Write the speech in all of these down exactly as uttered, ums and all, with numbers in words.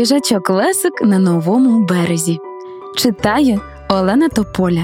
Їжачок Лесик на новому березі. Читає Олена Тополя.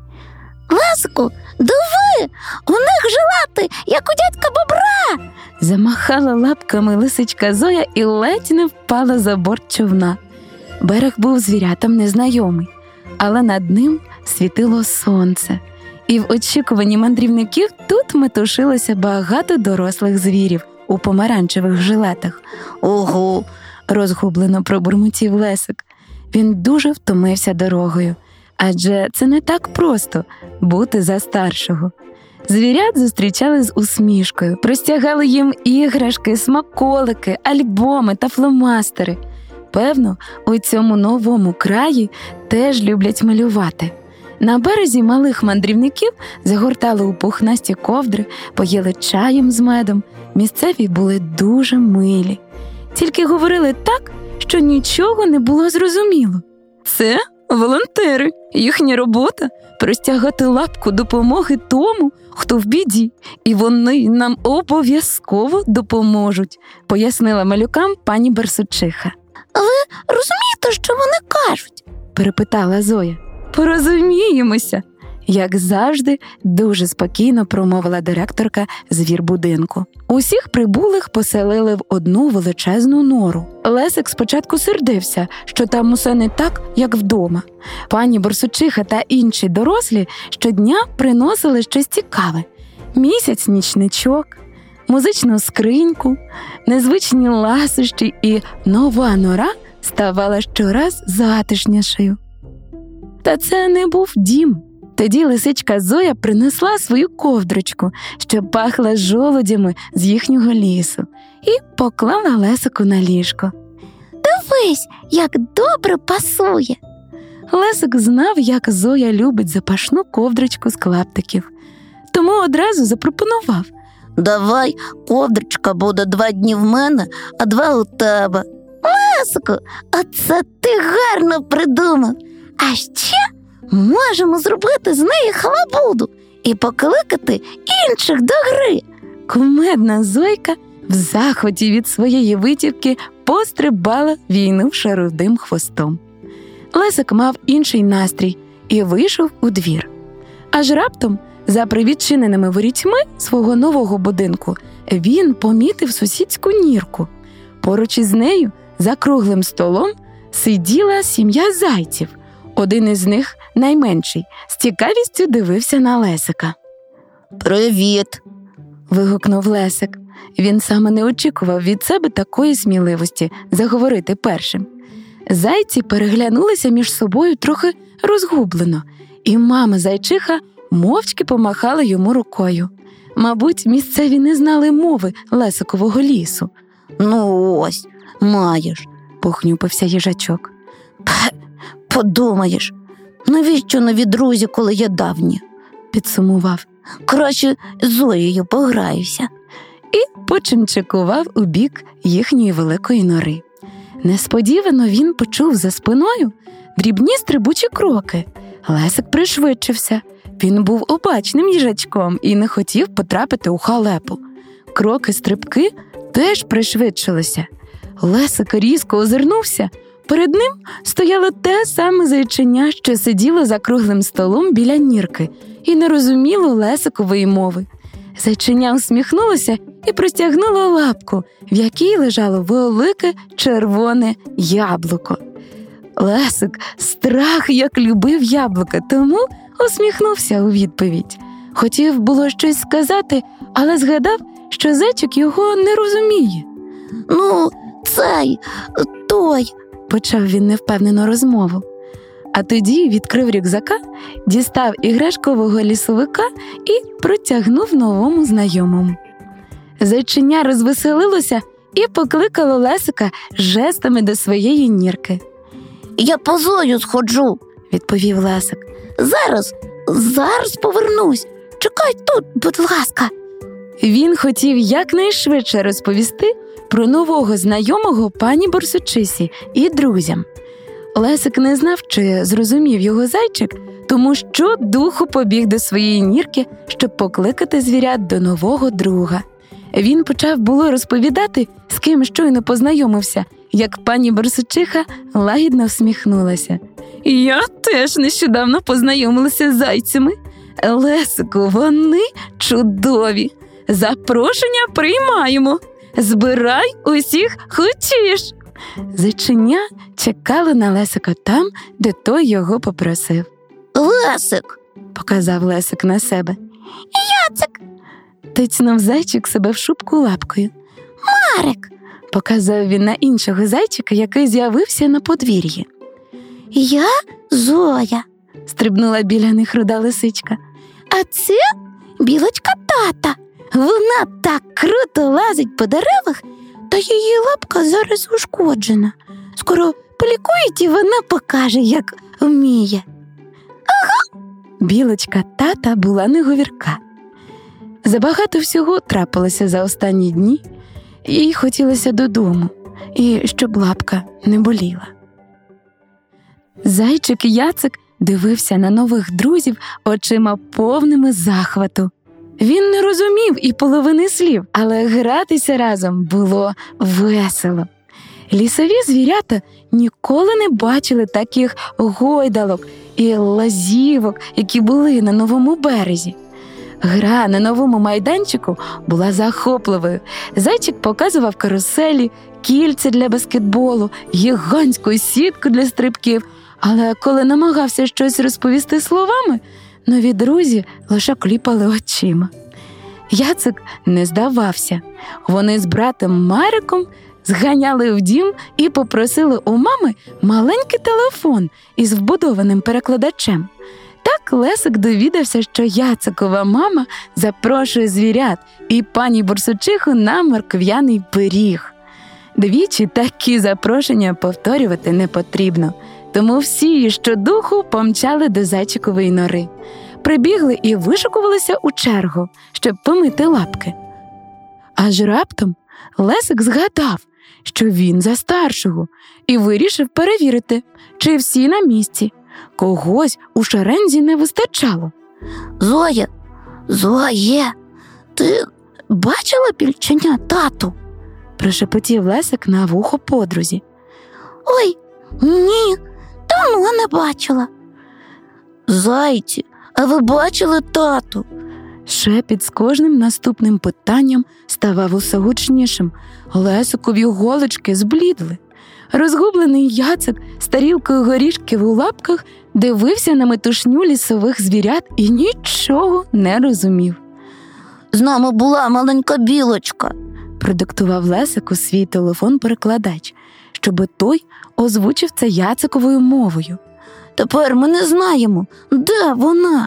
Лесику, диви, у них жилети, як у дядька Бобра! Замахала лапками лисичка Зоя і ледь не впала за борт човна. Берег був звірятам незнайомий, але над ним світило сонце. І в очікуванні мандрівників тут метушилося багато дорослих звірів у помаранчевих жилетах. Ого! Розгублено пробурмотів Лесик. Він дуже втомився дорогою, адже це не так просто бути за старшого. Звірят зустрічали з усмішкою, простягали їм іграшки, смаколики, альбоми та фломастери. Певно, у цьому новому краї теж люблять малювати. На березі малих мандрівників загортали у пухнасті ковдри, поїли чаєм з медом. Місцеві були дуже милі. Тільки говорили так, що нічого не було зрозуміло. Це волонтери. Їхня робота – простягати лапку допомоги тому, хто в біді. І вони нам обов'язково допоможуть, пояснила малюкам пані Барсучиха. Ви розумієте, що вони кажуть? Перепитала Зоя. Порозуміємося, як завжди, дуже спокійно промовила директорка звірбудинку. Усіх прибулих поселили в одну величезну нору. Лесик спочатку сердився, що там усе не так, як вдома. Пані Борсучиха та інші дорослі щодня приносили щось цікаве. Місяць-нічничок, музичну скриньку, незвичні ласощі, і нова нора ставала щораз затишнішою. Та це не був дім. Тоді лисичка Зоя принесла свою ковдрочку, що пахла жолудями з їхнього лісу, і поклала Лесику на ліжко. Дивись, як добре пасує! Лесик знав, як Зоя любить запашну ковдрочку з клаптиків, тому одразу запропонував. Давай, ковдрочка буде два дні в мене, а два у тебе. Лесику, оце ти гарно придумав! А ще можемо зробити з неї халабуду і покликати інших до гри. Кумедна Зойка в захваті від своєї витівки пострибала, війнувши рудим хвостом. Лесик мав інший настрій і вийшов у двір. Аж раптом, за привідчиненими ворітьми свого нового будинку, він помітив сусідську нірку. Поруч із нею, за круглим столом, сиділа сім'я зайців. Один із них, найменший, з цікавістю дивився на Лесика. «Привіт!» – вигукнув Лесик. Він саме не очікував від себе такої сміливості заговорити першим. Зайці переглянулися між собою трохи розгублено, і мама зайчиха мовчки помахала йому рукою. Мабуть, місцеві не знали мови Лесикового лісу. «Ну ось, маєш!» – похнюпився їжачок. «Подумаєш, навіщо нові друзі, коли є давні?» – підсумував. «Краще з Зоєю пограюся». І почимчикував у бік їхньої великої нори. Несподівано він почув за спиною дрібні стрибучі кроки. Лесик пришвидшився. Він був обачним їжачком і не хотів потрапити у халепу. Кроки-стрибки теж пришвидшилися. Лесик різко озирнувся. Перед ним стояло те саме зайченя, що сиділо за круглим столом біля нірки і не розуміло Лесикової мови. Зайченя усміхнулося і простягнуло лапку, в якій лежало велике червоне яблуко. Лесик страх як любив яблука, тому усміхнувся у відповідь. Хотів було щось сказати, але згадав, що зайчик його не розуміє. «Ну, цей, той», – почав він невпевнено розмову. А тоді відкрив рюкзака, дістав іграшкового лісовика і протягнув новому знайомому. Зайченя розвеселилося і покликало Лесика жестами до своєї нірки. «Я по Зою сходжу», – відповів Лесик. «Зараз, зараз повернусь. Чекай тут, будь ласка». Він хотів якнайшвидше розповісти про нового знайомого пані Борсучихі і друзям. Лесик не знав, чи зрозумів його зайчик, тому щодуху побіг до своєї нірки, щоб покликати звірят до нового друга. Він почав було розповідати, з ким щойно познайомився, як пані Борсучиха лагідно всміхнулася. «Я теж нещодавно познайомилася з зайцями. Лесику, вони чудові. Запрошення приймаємо. Збирай усіх хочеш». Зайченя чекало на Лесика там, де той його попросив. «Лесик!» – показав Лесик на себе. «Яцик!» – тицьнув зайчик себе в шубку лапкою. «Марик!» – показав він на іншого зайчика, який з'явився на подвір'ї. «Я Зоя!» – стрибнула біля них руда лисичка. «А це білочка тата. Вона так круто лазить по деревах, та її лапка зараз ушкоджена. Скоро полікують і вона покаже, як вміє». «Ага!» Білочка тата була неговірка. Забагато всього трапилося за останні дні, їй хотілося додому, і щоб лапка не боліла. Зайчик Яцик дивився на нових друзів очима повними захвату. Він не розумів і половини слів, але гратися разом було весело. Лісові звірята ніколи не бачили таких гойдалок і лазівок, які були на новому березі. Гра на новому майданчику була захопливою. Зайчик показував каруселі, кільця для баскетболу, гігантську сітку для стрибків. Але коли намагався щось розповісти словами, нові друзі лише кліпали очима. Яцик не здавався. Вони з братом Мариком зганяли в дім і попросили у мами маленький телефон із вбудованим перекладачем. Так Лесик довідався, що Яцикова мама запрошує звірят і пані Борсучиху на морквяний пиріг. Двічі такі запрошення повторювати не потрібно, тому всі щодуху помчали до зайчикової нори. Прибігли і вишикувалися у чергу, щоб помити лапки. Аж раптом Лесик згадав, що він за старшого, і вирішив перевірити, чи всі на місці. Когось у шерензі не вистачало. «Зоя, Зоє, ти бачила більченя тату?» – прошепотів Лесик на вухо подрузі. «Ой, ні, давно не бачила». «Зайці, а ви бачили тату?» Шепіт з кожним наступним питанням ставав усе гучнішим. Лесикові голочки зблідли. Розгублений Яцик з тарілкою горішків у лапках дивився на метушню лісових звірят і нічого не розумів. «З нами була маленька білочка», – продиктував Лесику свій телефон-перекладач, щоб той озвучив це Яциковою мовою. «Тепер ми не знаємо, де вона».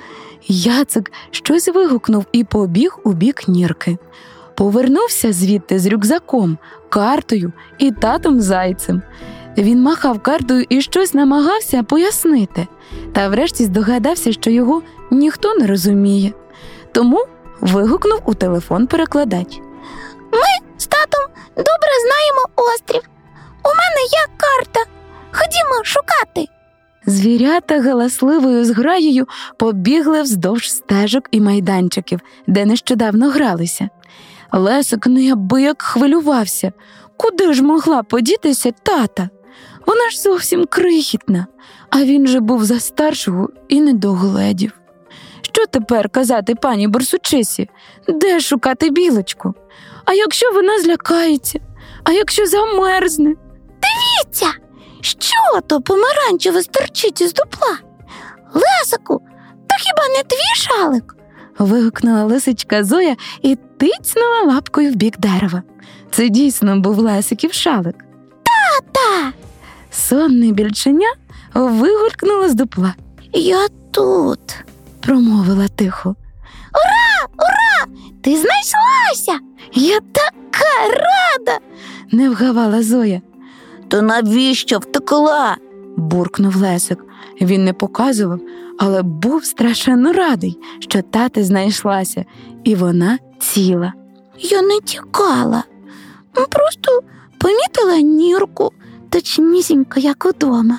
Яцик щось вигукнув і побіг у бік нірки. Повернувся звідти з рюкзаком, картою і татом-зайцем. Він махав картою і щось намагався пояснити, та врешті здогадався, що його ніхто не розуміє. Тому вигукнув у телефон перекладач. «Ми з татом добре знаємо острів. У мене є карта. Ходімо шукати». Звірята галасливою зграєю побігли вздовж стежок і майданчиків, де нещодавно гралися. Лесик неабияк хвилювався. Куди ж могла подітися тата? Вона ж зовсім крихітна, а він же був за старшого і не догледів. Що тепер казати пані Борсучихі? Де шукати білочку? А якщо вона злякається? А якщо замерзне? «Дивіться, що то помаранчеве стерчить із дупла? Лесику, та хіба не твій шалик?» – вигукнула лисичка Зоя і тицьнула лапкою в бік дерева. Це дійсно був Лесиків шалик. «Тата!» Сонне більченя вигулькнуло з дупла. «Я тут!» – промовила тихо. «Ура! Ура! Ти знайшлася! Я така рада!» – не вгавала Зоя. «То навіщо втекла?» – буркнув Лесик. Він не показував, але був страшенно радий, що тати знайшлася, і вона ціла. «Я не тікала, просто помітила нірку, точнісінько, як удома.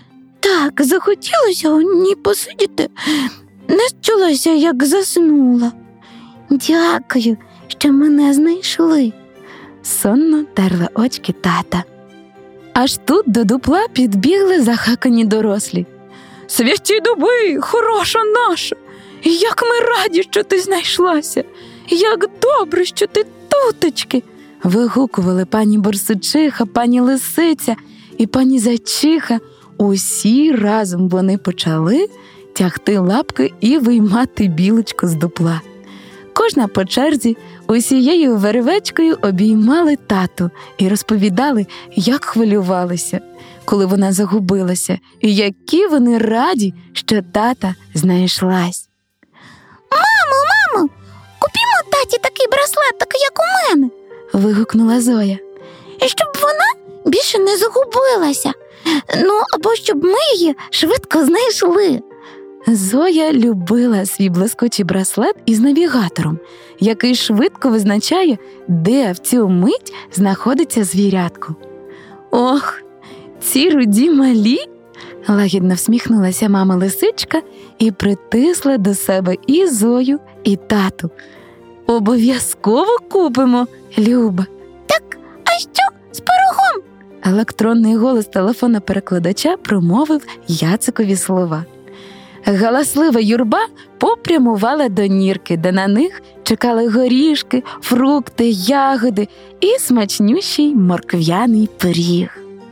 Так захотілося у ній посидіти, не счулася, як заснула. Дякую, що мене знайшли. Сонно терла очки тата. Аж тут до дупла підбігли захакані дорослі. «Святі дуби, хороша наша! Як ми раді, що ти знайшлася! Як добре, що ти тутечки!» Вигукували пані Борсучиха, пані Лисиця і пані Зайчиха. Усі разом вони почали тягти лапки і виймати білочку з дупла. Кожна по черзі усією вервечкою обіймали тату і розповідали, як хвилювалися, коли вона загубилася, і які вони раді, що тата знайшлась. «Мамо, мамо, купімо таті такий браслетик, як у мене!» – вигукнула Зоя. «І щоб вона більше не загубилася. Ну, або щоб ми її швидко знайшли». Зоя любила свій блискучий браслет із навігатором, який швидко визначає, де в цю мить знаходиться звірятко. «Ох, ці руді малі!» – лагідно всміхнулася мама Лисичка і притисла до себе і Зою, і тату. «Обов'язково купимо, Люба!» «Так, а що з пирогом?» – електронний голос телефона-перекладача промовив Яцикові слова. Галаслива юрба попрямувала до нірки, де на них чекали горішки, фрукти, ягоди і смачнющий морквяний пиріг.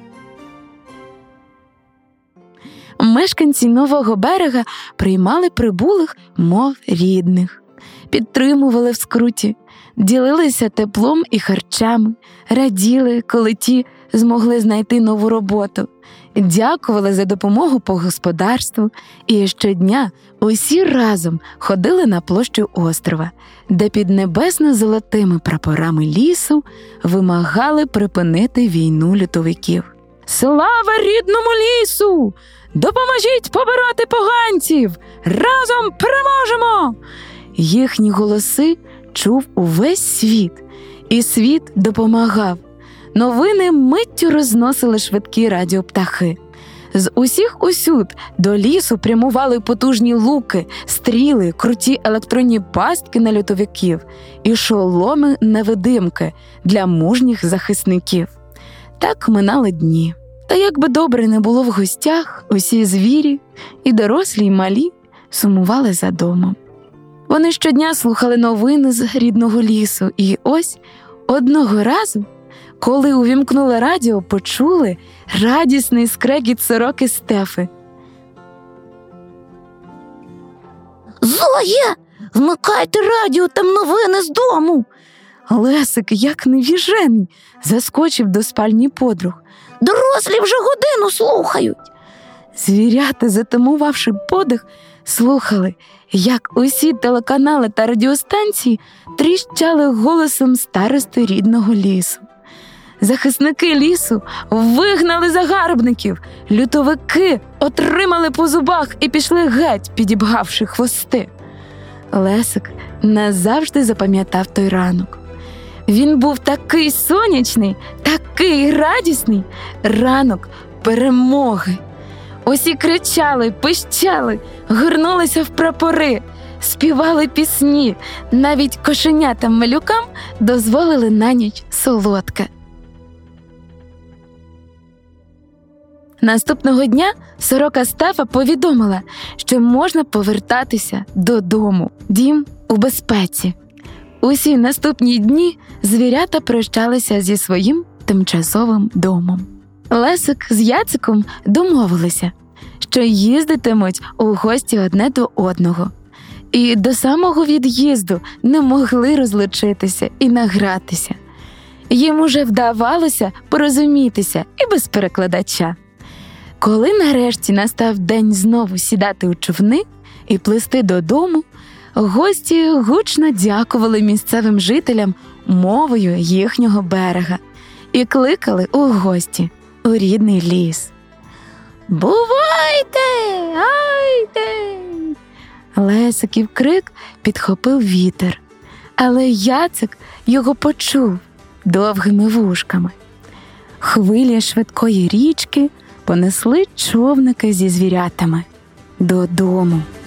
Мешканці Нового Берега приймали прибулих, мов рідних, підтримували в скруті, ділилися теплом і харчами, раділи, коли ті змогли знайти нову роботу, дякували за допомогу по господарству і щодня усі разом ходили на площу острова, де під небесно-золотими прапорами лісу вимагали припинити війну лютовиків. «Слава рідному лісу! Допоможіть побороти поганців! Разом переможемо!» Їхні голоси чув увесь світ, і світ допомагав. Новини миттю розносили швидкі радіоптахи. З усіх усюд до лісу прямували потужні луки, стріли, круті електронні пастки на лютовиків і шоломи-невидимки для мужніх захисників. Так минали дні. Та як би добре не було в гостях, усі звірі, і дорослі, і малі, сумували за домом. Вони щодня слухали новини з рідного лісу, і ось одного разу, коли увімкнули радіо, почули радісний скрегіт сороки Стефи. «Зоя, вмикайте радіо, там новини з дому!» Лесик, як невіжений, заскочив до спальні подруг. «Дорослі вже годину слухають!» Звірята, затамувавши подих, слухали, як усі телеканали та радіостанції тріщали голосом старости рідного лісу. Захисники лісу вигнали загарбників, лютовики отримали по зубах і пішли геть, підібгавши хвости. Лесик назавжди запам'ятав той ранок. Він був такий сонячний, такий радісний ранок перемоги. Усі кричали, пищали, горнулися в прапори, співали пісні, навіть кошенятам-малюкам дозволили на ніч солодке. Наступного дня сорока Стефа повідомила, що можна повертатися додому. Дім у безпеці. Усі наступні дні звірята прощалися зі своїм тимчасовим домом. Лесик з Яциком домовилися, що їздитимуть у гості одне до одного. І до самого від'їзду не могли розлучитися і награтися. Їм уже вдавалося порозумітися і без перекладача. Коли нарешті настав день знову сідати у човни і плисти додому, гості гучно дякували місцевим жителям мовою їхнього берега і кликали у гості у рідний ліс. «Бувайте! Гайте!» Лесиків крик підхопив вітер, але Яцик його почув довгими вушками. Хвилі швидкої річки понесли човники зі звірятами додому.